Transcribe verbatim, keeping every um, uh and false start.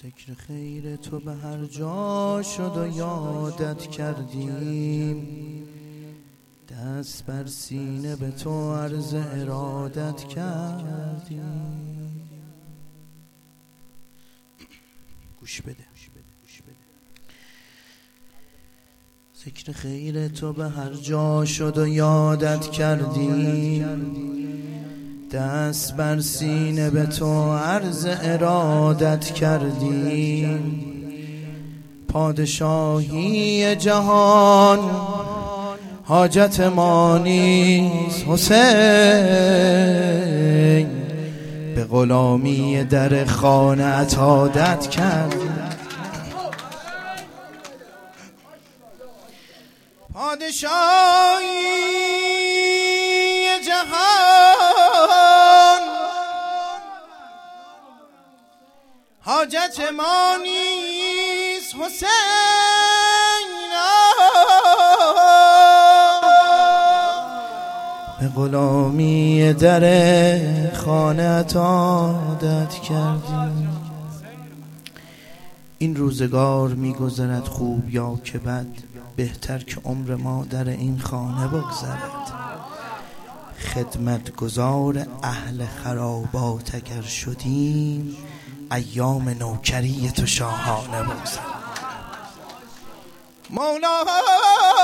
ذکر خیر تو به هر جا شد و یادت کردیم، دست بر سینه به تو عرض ارادت کردیم. گوش بده. ذکر خیر تو به هر جا شد و یادت کردیم، دست بر سینه به تو عرض ارادت کردیم. پادشاهی جهان حاجت ما نیست حسین، به غلامی در خانه عادت کردیم. پادشاهی جهان حاجت ما نیست حسین، به غلامی در خانه عادت کردیم. این روزگار میگذرد خوب یا که بد، بهتر که عمر ما در این خانه بگذرد. خدمتگزار اهل خرابات اگر شدیم، ایام نوکری تو شاهانه بگذرد. مولا